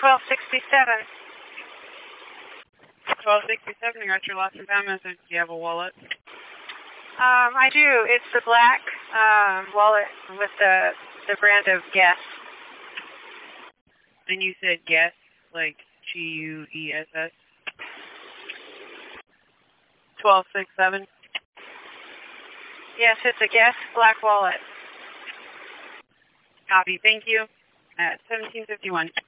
1267. 1267, you got your lost and found message. Do you have a wallet? I do. It's the black wallet with the brand of Guess. And you said Guess, like Guess? 1267? Yes, it's a Guess black wallet. Copy, thank you. At 1751.